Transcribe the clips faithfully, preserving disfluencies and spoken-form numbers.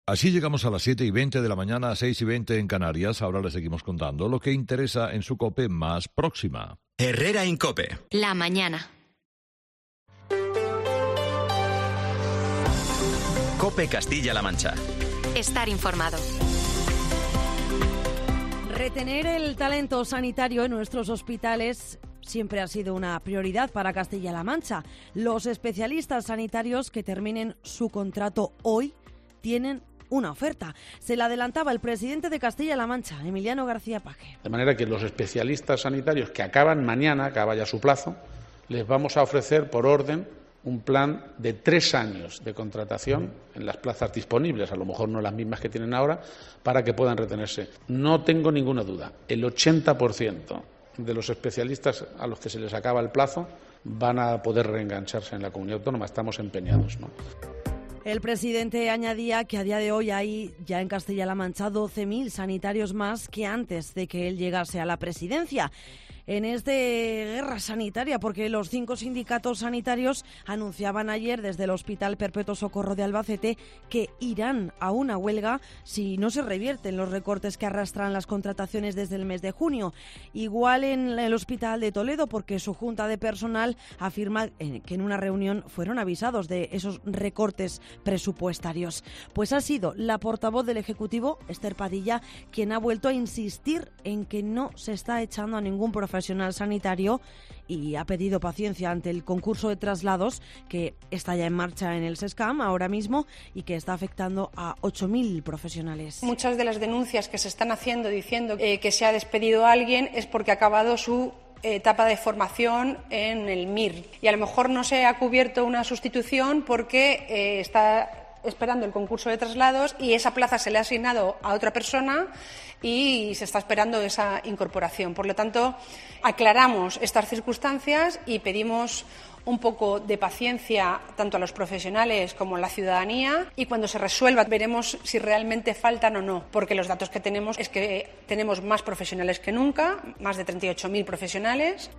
Así llegamos a las siete y veinte de la mañana, a seis y veinte en Canarias. Ahora les seguimos contando lo que interesa en su COPE más próxima. Herrera en COPE. La mañana. COPE Castilla-La Mancha. Estar informado. Retener el talento sanitario en nuestros hospitales siempre ha sido una prioridad para Castilla-La Mancha. Los especialistas sanitarios que terminen su contrato hoy tienen una oferta. Se la adelantaba el presidente de Castilla-La Mancha, Emiliano García Paje. De manera que los especialistas sanitarios que acaban mañana, acaba ya su plazo, les vamos a ofrecer por orden un plan de tres años de contratación en las plazas disponibles, a lo mejor no las mismas que tienen ahora, para que puedan retenerse. No tengo ninguna duda, el ochenta por ciento de los especialistas a los que se les acaba el plazo van a poder reengancharse en la comunidad autónoma. Estamos empeñados, ¿no? El presidente añadía que a día de hoy hay ya en Castilla-La Mancha doce mil sanitarios más que antes de que él llegase a la presidencia. En esta guerra sanitaria, porque los cinco sindicatos sanitarios anunciaban ayer desde el Hospital Perpetuo Socorro de Albacete que irán a una huelga si no se revierten los recortes que arrastran las contrataciones desde el mes de junio. Igual en el Hospital de Toledo, porque su junta de personal afirma que en una reunión fueron avisados de esos recortes presupuestarios. Pues ha sido la portavoz del Ejecutivo, Esther Padilla, quien ha vuelto a insistir en que no se está echando a ningún profesional sanitario y ha pedido paciencia ante el concurso de traslados que está ya en marcha en el SESCAM ahora mismo y que está afectando a ocho mil profesionales. Muchas de las denuncias que se están haciendo diciendo eh, que se ha despedido a alguien es porque ha acabado su etapa de formación en el M I R y a lo mejor no se ha cubierto una sustitución porque eh, está esperando el concurso de traslados y esa plaza se le ha asignado a otra persona y se está esperando esa incorporación. Por lo tanto, aclaramos estas circunstancias y pedimos un poco de paciencia tanto a los profesionales como a la ciudadanía y cuando se resuelva veremos si realmente faltan o no, porque los datos que tenemos es que tenemos más profesionales que nunca, más de treinta y ocho mil profesionales.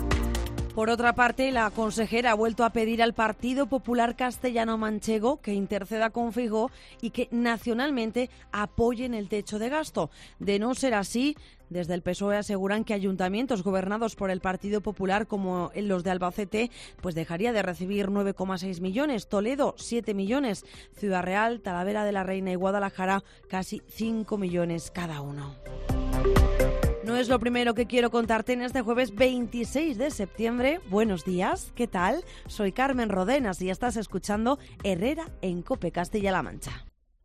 Por otra parte, la consejera ha vuelto a pedir al Partido Popular Castellano-Manchego que interceda con Feijóo y que nacionalmente apoyen el techo de gasto. De no ser así, desde el P S O E aseguran que ayuntamientos gobernados por el Partido Popular, como los de Albacete, pues dejaría de recibir nueve coma seis millones, Toledo siete millones, Ciudad Real, Talavera de la Reina y Guadalajara casi cinco millones cada uno. No es lo primero que quiero contarte en este jueves veintiséis de septiembre. Buenos días, ¿qué tal? Soy Carmen Rodenas y estás escuchando Herrera en COPE Castilla-La Mancha.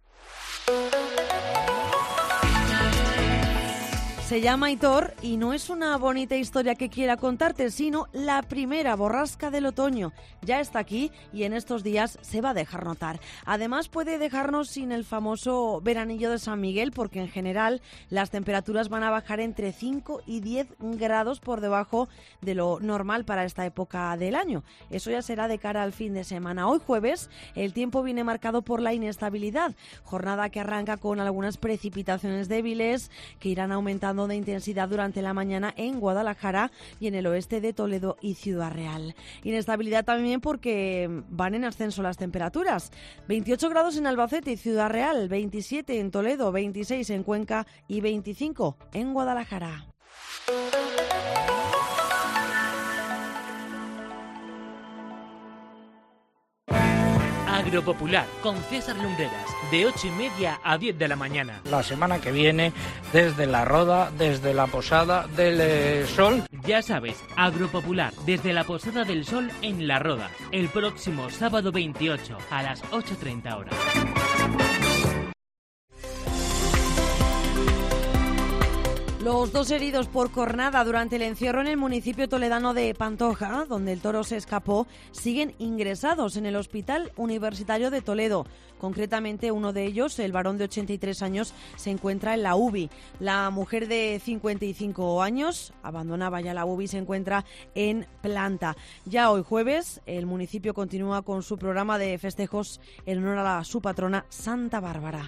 Se llama Aitor y no es una bonita historia que quiera contarte, sino la primera borrasca del otoño. Ya está aquí y en estos días se va a dejar notar. Además puede dejarnos sin el famoso veranillo de San Miguel, porque en general las temperaturas van a bajar entre cinco y diez grados por debajo de lo normal para esta época del año. Eso ya será de cara al fin de semana. Hoy jueves el tiempo viene marcado por la inestabilidad. Jornada que arranca con algunas precipitaciones débiles que irán aumentando de intensidad durante la mañana en Guadalajara y en el oeste de Toledo y Ciudad Real. Inestabilidad también porque van en ascenso las temperaturas. veintiocho grados en Albacete y Ciudad Real, veintisiete en Toledo, veintiséis en Cuenca y veinticinco en Guadalajara. Agropopular con César Lumbreras, de ocho y media a diez de la mañana. La semana que viene, desde La Roda, desde la Posada del eh, Sol. Ya sabes, Agropopular, desde la Posada del Sol en La Roda, el próximo sábado veintiocho a las ocho treinta horas. Los dos heridos por cornada durante el encierro en el municipio toledano de Pantoja, donde el toro se escapó, siguen ingresados en el Hospital Universitario de Toledo. Concretamente, uno de ellos, el varón de ochenta y tres años, se encuentra en la U B I. La mujer de cincuenta y cinco años abandonaba ya la U B I y se encuentra en planta. Ya hoy jueves, el municipio continúa con su programa de festejos en honor a su patrona Santa Bárbara.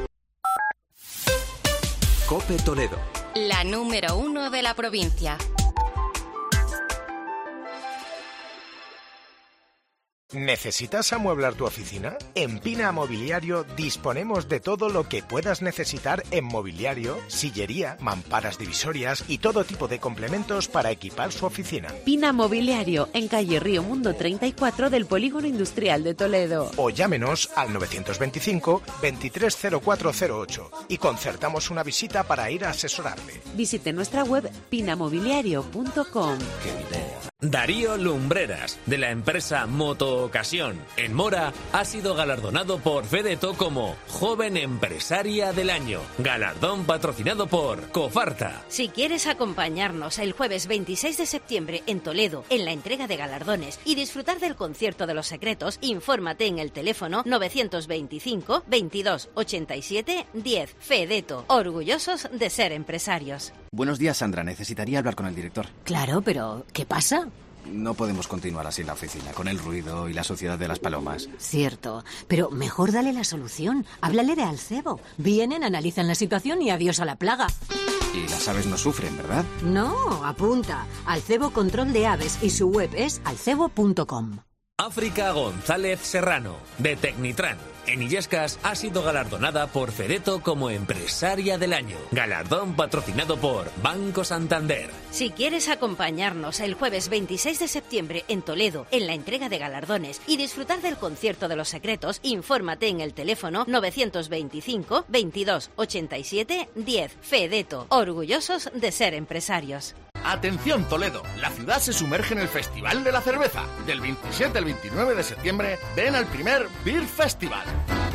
COPE Toledo. La número uno de la provincia. ¿Necesitas amueblar tu oficina? En Pina Mobiliario disponemos de todo lo que puedas necesitar en mobiliario, sillería, mamparas divisorias y todo tipo de complementos para equipar su oficina. Pina Mobiliario, en calle Río Mundo treinta y cuatro del Polígono Industrial de Toledo. O llámenos al novecientos veinticinco, veintitrés cero cuatro cero ocho y concertamos una visita para ir a asesorarle. Visite nuestra web pinamobiliario punto com. ¡Qué idea! Darío Lumbreras, de la empresa Moto Ocasión, en Mora, ha sido galardonado por Fedeto como Joven Empresaria del Año. Galardón patrocinado por Cofarta. Si quieres acompañarnos el jueves veintiséis de septiembre en Toledo, en la entrega de galardones, y disfrutar del concierto de los secretos, infórmate en el teléfono novecientos veinticinco, veintidós, ochenta y siete, diez. Fedeto, orgullosos de ser empresarios. Buenos días, Sandra. Necesitaría hablar con el director. Claro, pero ¿qué pasa? No podemos continuar así en la oficina, con el ruido y la suciedad de las palomas. Cierto, pero mejor dale la solución. Háblale de Alcebo. Vienen, analizan la situación y adiós a la plaga. Y las aves no sufren, ¿verdad? No, apunta. Alcebo Control de Aves y su web es alcebo punto com. África González Serrano, de Tecnitran, en Illescas, ha sido galardonada por Fedeto como Empresaria del Año. Galardón patrocinado por Banco Santander. Si quieres acompañarnos el jueves veintiséis de septiembre en Toledo, en la entrega de galardones, y disfrutar del concierto de los secretos, infórmate en el teléfono novecientos veinticinco, veintidós, ochenta y siete, diez. Fedeto, orgullosos de ser empresarios. Atención Toledo, la ciudad se sumerge en el Festival de la Cerveza. Del veintisiete al veintinueve de septiembre, ven al primer Beer Festival.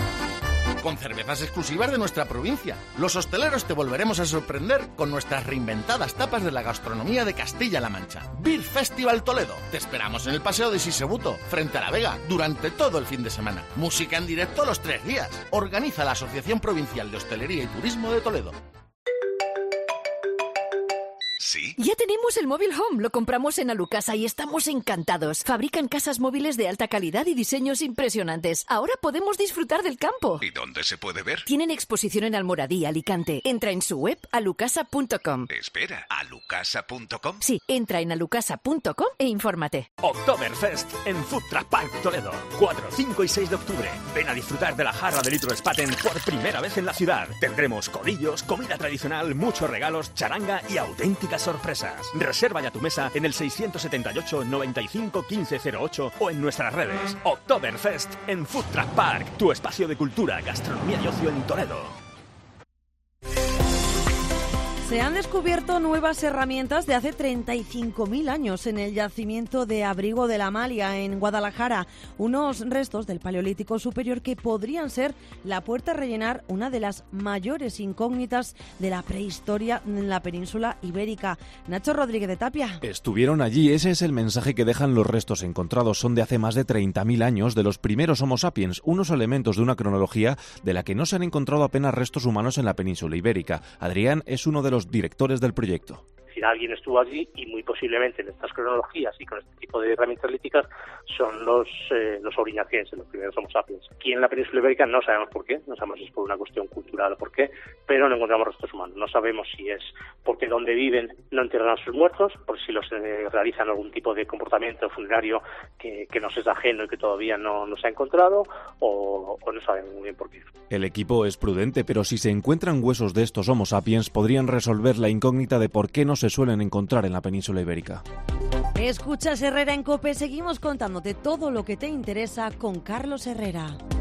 Con cervezas exclusivas de nuestra provincia. Los hosteleros te volveremos a sorprender con nuestras reinventadas tapas de la gastronomía de Castilla-La Mancha. Beer Festival Toledo. Te esperamos en el Paseo de Sisebuto, frente a la Vega, durante todo el fin de semana. Música en directo los tres días. Organiza la Asociación Provincial de Hostelería y Turismo de Toledo. ¿Sí? Ya tenemos el móvil Home, lo compramos en Alucasa y estamos encantados. Fabrican casas móviles de alta calidad y diseños impresionantes. Ahora podemos disfrutar del campo. ¿Y dónde se puede ver? Tienen exposición en Almoradí, Alicante. Entra en su web alucasa punto com. Espera, ¿alucasa punto com? Sí, entra en alucasa punto com e infórmate. Oktoberfest en Food Truck Park Toledo. cuatro, cinco y seis de octubre. Ven a disfrutar de la jarra de litro Spaten por primera vez en la ciudad. Tendremos codillos, comida tradicional, muchos regalos, charanga y auténticas sorpresas. Reserva ya tu mesa en el seiscientos setenta y ocho, noventa y cinco, quince cero ocho o en nuestras redes. Oktoberfest en Food Truck Park, tu espacio de cultura, gastronomía y ocio en Toledo. Se han descubierto nuevas herramientas de hace treinta y cinco mil años en el yacimiento de Abrigo de la Amalia, en Guadalajara. Unos restos del Paleolítico Superior que podrían ser la puerta a rellenar una de las mayores incógnitas de la prehistoria en la península ibérica. Nacho Rodríguez de Tapia. Estuvieron allí, ese es el mensaje que dejan los restos encontrados. Son de hace más de treinta mil años, de los primeros Homo sapiens, unos elementos de una cronología de la que no se han encontrado apenas restos humanos en la península ibérica. Adrián es uno de los directores del proyecto. Si alguien estuvo allí, y muy posiblemente en estas cronologías y con este tipo de herramientas líticas, son los eh, los auriñacienses, los primeros Homo sapiens. Aquí en la península ibérica no sabemos por qué, no sabemos si es por una cuestión cultural o por qué, pero no encontramos restos humanos. No sabemos si es porque donde viven no entierran a sus muertos, por si los eh, realizan algún tipo de comportamiento funerario que, que nos es ajeno y que todavía no, no se ha encontrado, o, o no sabemos muy bien por qué. El equipo es prudente, pero si se encuentran huesos de estos Homo sapiens, podrían resolver la incógnita de por qué no se suelen encontrar en la península ibérica. Escuchas Herrera en COPE, seguimos contándote todo lo que te interesa con Carlos Herrera.